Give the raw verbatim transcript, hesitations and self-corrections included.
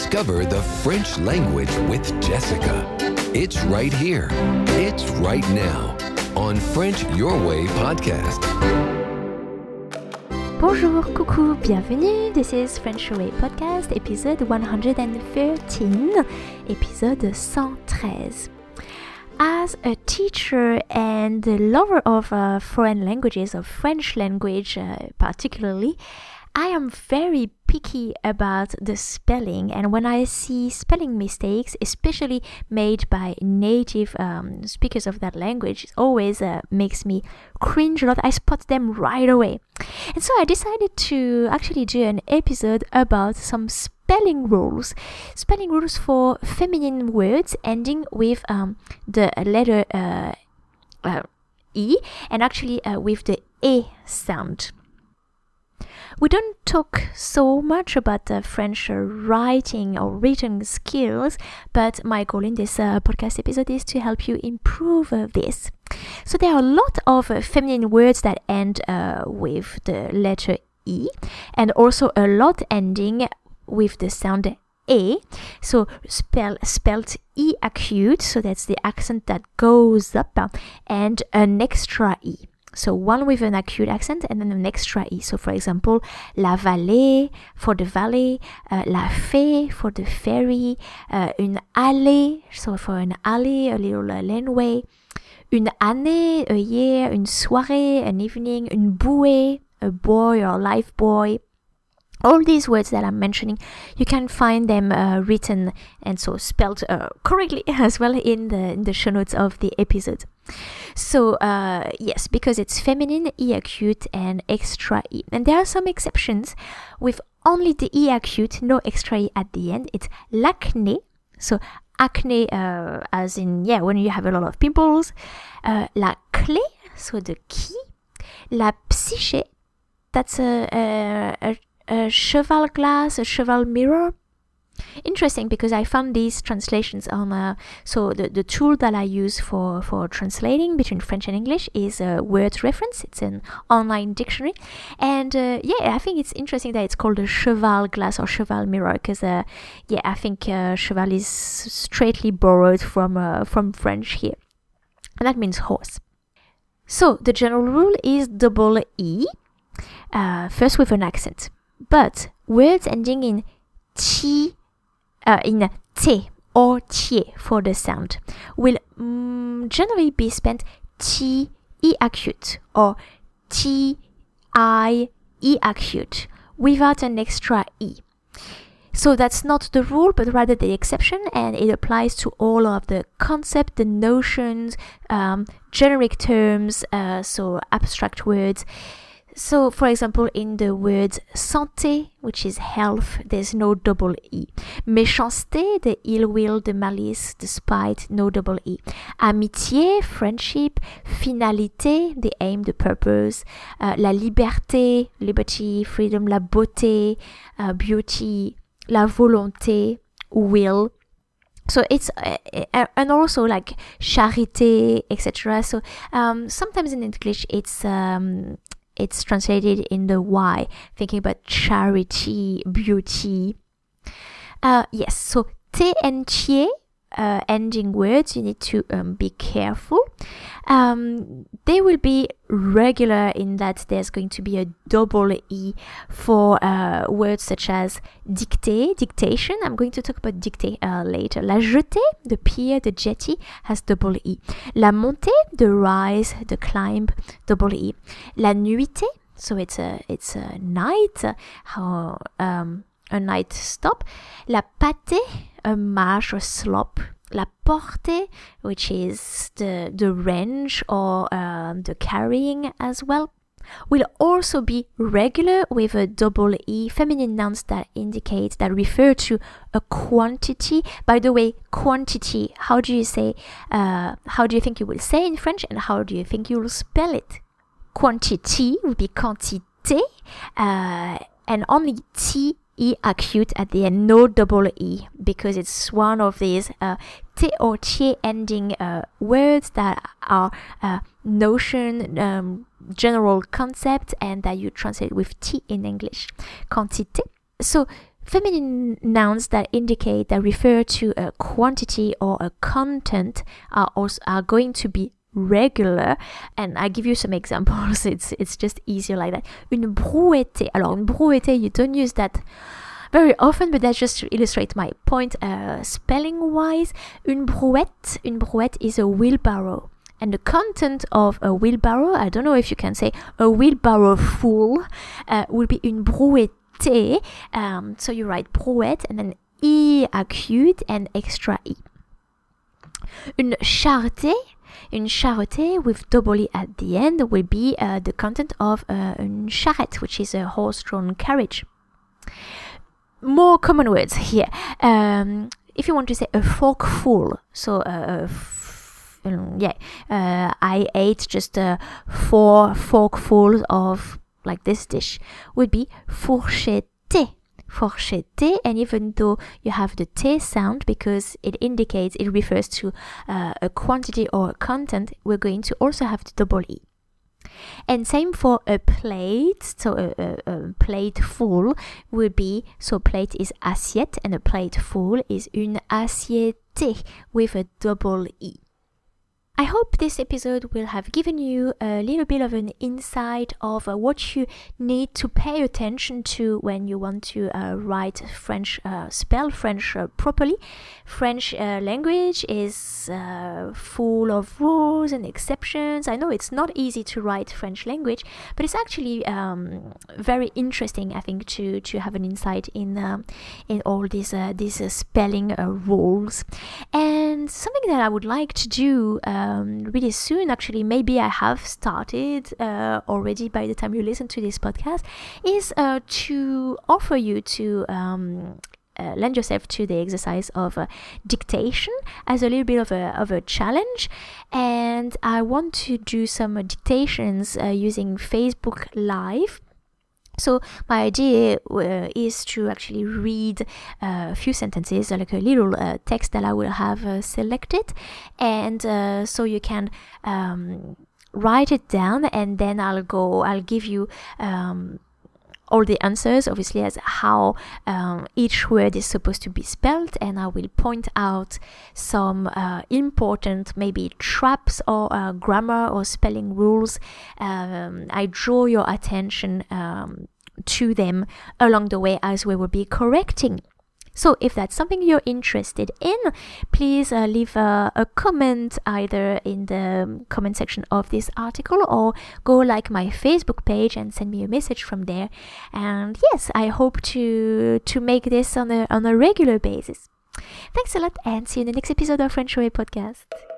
Discover the French language with Jessica. It's right here. It's right now on French Your Way podcast. Bonjour, coucou, bienvenue. This is French Your Way podcast, episode one hundred thirteen, episode one hundred thirteen. As a teacher and a lover of uh, foreign languages, of French language uh, particularly, I am very picky about the spelling, and when I see spelling mistakes, especially made by native um, speakers of that language, it always uh, makes me cringe a lot. I spot them right away. And so I decided to actually do an episode about some spelling rules. Spelling rules for feminine words ending with um, the letter uh, uh, E, and actually uh, with the E sound. We don't talk so much about uh, French uh, writing or written skills, but my goal in this uh, podcast episode is to help you improve uh, this. So there are a lot of uh, feminine words that end uh, with the letter E, and also a lot ending with the sound E. So spell, spelled E acute, so that's the accent that goes up, uh, and an extra E. So one with an acute accent and then an extra E. So for example, la vallée for the valley, uh, la fée for the ferry, uh, une allée, so for an alley, a little uh, laneway, une année, a year, une soirée, an evening, une bouée, a boy or life boy. All these words that I'm mentioning, you can find them uh, written and so spelled uh, correctly as well in the in the show notes of the episode. So uh, yes, because it's feminine, E acute and extra E. And there are some exceptions with only the E acute, no extra E at the end. It's l'acné, so acne uh, as in, yeah, when you have a lot of pimples. Uh, la clé, so the key. La psyché, that's a, a, a a cheval glass, a cheval mirror. Interesting, because I found these translations on, uh, so the, the tool that I use for, for translating between French and English is a word reference. It's an online dictionary. And uh, yeah, I think it's interesting that it's called a cheval glass or cheval mirror, because uh, yeah, I think uh, cheval is straightly borrowed from, uh, from French here. And that means horse. So the general rule is double E, uh, first with an accent. But words ending in t, uh, in t or tie for the sound will mm, generally be spent t e acute or t I e acute without an extra e. So that's not the rule, but rather the exception, and it applies to all of the concept, the notions, um, generic terms, uh, so abstract words. So, for example, in the word santé, which is health, there's no double E. Méchanceté, the ill will, the malice, the spite, no double E. Amitié, friendship. Finalité, the aim, the purpose. Uh, la liberté, liberty, freedom. La beauté, uh, beauty. La volonté, will. So it's, uh, uh, and also like charité, et cetera. So um, sometimes in English it's... Um, It's translated in the Y, thinking about charity, beauty. Uh, yes, so T and T uh, ending words, you need to um, be careful. Um, they will be regular in that there's going to be a double E for uh, words such as dictée, dictation. I'm going to talk about dictée uh, later. La jetée, the pier, the jetty, has double E. La montée, the rise, the climb, double E. La nuitée, so it's a it's a night, uh, um, a night stop. La pâtée, a march or slope. La portée, which is the the range or um, the carrying as well, will also be regular with a double E, feminine nouns that indicate, that refer to a quantity. By the way, quantity, how do you say, uh, how do you think you will say in French, and how do you think you will spell it? Quantity would be quantité, uh, and only T E acute at the end, no double E, because it's one of these uh, T or T ending uh, words that are uh, notion, um, general concept, and that you translate with T in English. Quantité. So feminine nouns that indicate, that refer to a quantity or a content are also are going to be regular, and I give you some examples. It's it's just easier like that. Une brouettée. Alors, une brouettée, you don't use that very often, but that's just to illustrate my point. Uh, spelling wise, une brouette. Une brouette is a wheelbarrow. And the content of a wheelbarrow, I don't know if you can say a wheelbarrow full, uh, will be une brouettée. Um, so you write brouette and then I acute and extra I. Une charretée, une charretée with double I at the end will be uh, the content of uh, une charrette, which is a horse-drawn carriage. More common words here. Um, if you want to say a forkful, so uh, f- um, yeah, uh, I ate just uh, four forkfuls of like this dish, would be fourchettée. Fourchettée, and even though you have the T sound because it indicates, it refers to uh, a quantity or a content, we're going to also have the double E. And same for a plate, so a, a, a plate full would be, so plate is assiette and a plate full is une assiette with a double E. I hope this episode will have given you a little bit of an insight of uh, what you need to pay attention to when you want to uh, write French, uh, spell French uh, properly. French uh, language is uh, full of rules and exceptions. I know it's not easy to write French language, but it's actually um, very interesting, I think, to, to have an insight in um, in all these uh, these uh, spelling uh, rules. And something that I would like to do Um, really soon, actually, maybe I have started uh, already by the time you listen to this podcast, is uh, to offer you to um, uh, lend yourself to the exercise of uh, dictation as a little bit of a, of a challenge. And I want to do some uh, dictations uh, using Facebook Live. So my idea uh, is to actually read uh, a few sentences, like a little uh, text that I will have uh, selected, and uh, so you can um, write it down, and then I'll go, I'll give you um, all the answers, obviously, as how um, each word is supposed to be spelled, and I will point out some uh, important maybe traps or uh, grammar or spelling rules. Um, I draw your attention um, to them along the way as we will be correcting. So if that's something you're interested in, please uh, leave a, a comment either in the comment section of this article, or go like my Facebook page and send me a message from there. And yes, I hope to to make this on a on a regular basis. Thanks a lot, and see you in the next episode of French Way Podcast.